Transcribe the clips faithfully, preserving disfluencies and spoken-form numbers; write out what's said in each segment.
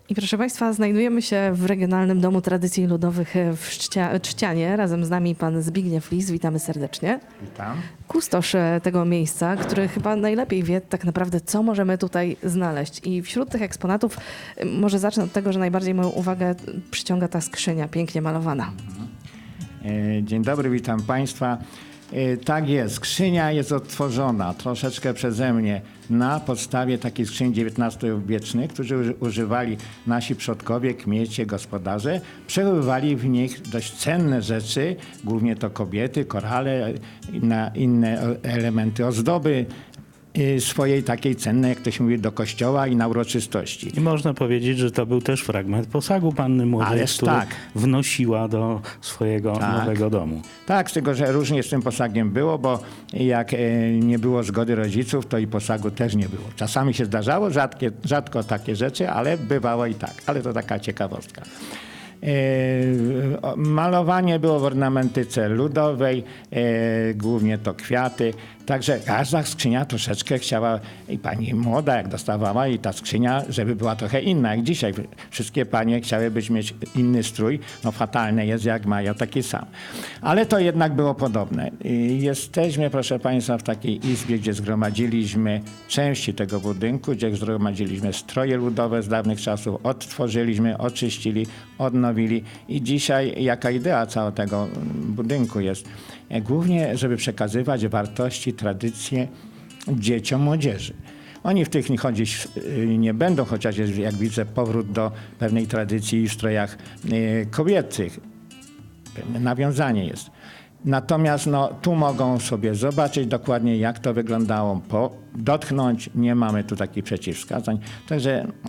I proszę Państwa, znajdujemy się w Regionalnym Domu Tradycji Ludowych w Czcia- Trzcianie. Razem z nami pan Zbigniew Lis. Witamy serdecznie. Witam. Kustosz e, tego miejsca, który chyba najlepiej wie tak naprawdę, co możemy tutaj znaleźć. I wśród tych eksponatów, e, może zacznę od tego, że najbardziej moją uwagę przyciąga ta skrzynia, pięknie malowana. E, Dzień dobry, witam Państwa. E, Tak jest, skrzynia jest odtworzona troszeczkę przeze mnie na podstawie takich skrzyń dziewiętnastowiecznych, którzy uży- używali nasi przodkowie, kmiecie, gospodarze. Przechowywali w nich dość cenne rzeczy, głównie to kobiety, korale, inne, inne elementy ozdoby e, swojej takiej cennej, jak to się mówi, do kościoła i na uroczystości. I można powiedzieć, że to był też fragment posagu panny młodej, Ależ który tak. wnosiła do swojego Tak. nowego domu. Tak, z tego, że różnie z tym posagiem było, bo jak e, nie było zgody rodziców, to i posagu też nie było. Czasami się zdarzało, rzadkie, rzadko takie rzeczy, ale bywało i tak. Ale to taka ciekawostka. E, o- malowanie było w ornamentyce ludowej, e, głównie to kwiaty. Także każda skrzynia troszeczkę chciała, i pani młoda jak dostawała, i ta skrzynia, żeby była trochę inna. Jak dzisiaj wszystkie panie chciałyby mieć inny strój. No fatalne jest, jak mają taki sam. Ale to jednak było podobne. I jesteśmy, proszę Państwa, w takiej izbie, gdzie zgromadziliśmy części tego budynku, gdzie zgromadziliśmy stroje ludowe z dawnych czasów, odtworzyliśmy, oczyścili, odnowili. I dzisiaj jaka idea całego tego budynku jest? E, Głównie, żeby przekazywać wartości, tradycje dzieciom, młodzieży. Oni w tych nie chodzić y, nie będą, chociaż jest, jak widzę, powrót do pewnej tradycji w strojach y, kobiecych. Pewne nawiązanie jest. Natomiast no, tu mogą sobie zobaczyć dokładnie, jak to wyglądało, po, dotknąć. Nie mamy tu takich przeciwwskazań. Także y,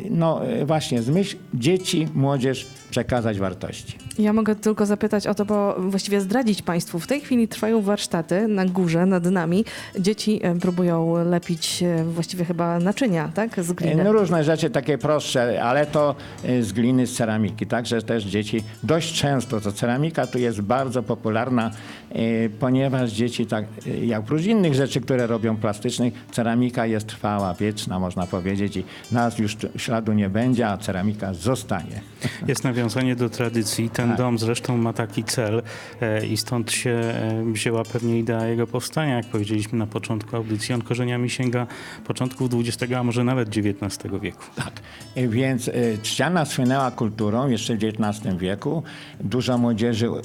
no y, właśnie, z myśl dzieci, młodzież przekazać wartości. Ja mogę tylko zapytać o to, bo właściwie zdradzić Państwu. W tej chwili trwają warsztaty na górze, nad nami. Dzieci e, próbują lepić e, właściwie chyba naczynia, tak? Z gliny. No różne rzeczy takie prostsze, ale to y, z gliny, z ceramiki. Także też dzieci dość często, to ceramika tu jest bardzo popularna, y, ponieważ dzieci tak, y, jak oprócz innych rzeczy, które robią plastycznych, ceramika jest trwała, wieczna, można powiedzieć, i nas już tu śladu nie będzie, a ceramika zostanie. Jest nawiązanie do tradycji. Ten Tak. dom zresztą ma taki cel e, i stąd się e, wzięła pewnie idea jego powstania, jak powiedzieliśmy na początku audycji. On korzeniami sięga początków dwudziestego, a może nawet dziewiętnastego wieku. Tak. Y, Więc y, Trzciana słynęła kulturą jeszcze w dziewiętnastym wieku. Dużo młodzieży y,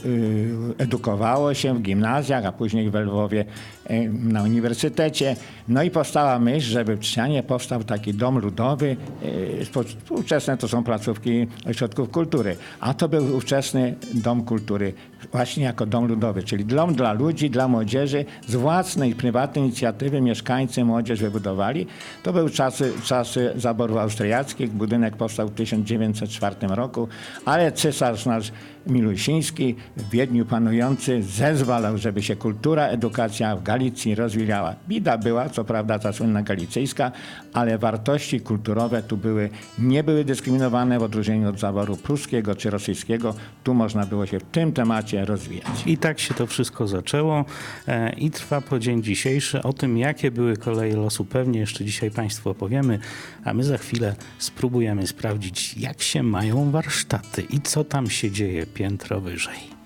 edukowało się w gimnazjach, a później w Lwowie y, na uniwersytecie. No i powstała myśl, żeby w Trzcianie powstał taki dom ludowy. Y, spo- Współczesne to są placówki ośrodków kultury, a to był ówczesny dom kultury właśnie jako dom ludowy, czyli dom dla ludzi, dla młodzieży. Z własnej, prywatnej inicjatywy mieszkańcy, młodzież wybudowali. To były czasy, czasy zaborów austriackich. Budynek powstał w tysiąc dziewięćset czwartym roku, ale cesarz nasz Milusiński, w Wiedniu panujący, zezwalał, żeby się kultura, edukacja w Galicji rozwijała. Bida była, co prawda, ta słynna galicyjska, ale wartości kulturowe tu były, nie były dyskryminowane w odróżnieniu od zaboru pruskiego czy rosyjskiego. Tu można było się w tym temacie rozwijać. I tak się to wszystko zaczęło e, i trwa po dzień dzisiejszy. O tym, jakie były koleje losu, pewnie jeszcze dzisiaj Państwu opowiemy, a my za chwilę spróbujemy sprawdzić, jak się mają warsztaty i co tam się dzieje piętro wyżej.